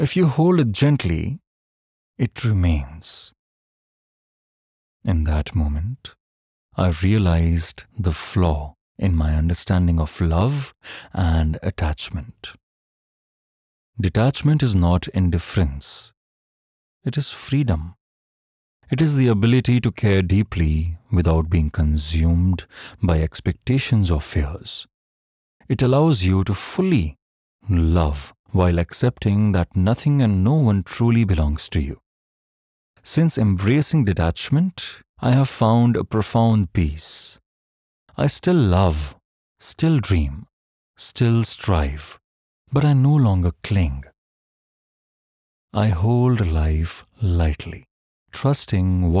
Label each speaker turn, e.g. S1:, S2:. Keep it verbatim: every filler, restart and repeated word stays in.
S1: If you hold it gently, it remains. In that moment, I realized the flaw in my understanding of love and attachment. Detachment is not indifference. It is freedom. It is the ability to care deeply without being consumed by expectations or fears. It allows you to fully love while accepting that nothing and no one truly belongs to you. Since embracing detachment, I have found a profound peace. I still love, still dream, still strive, but I no longer cling. I hold life lightly, trusting what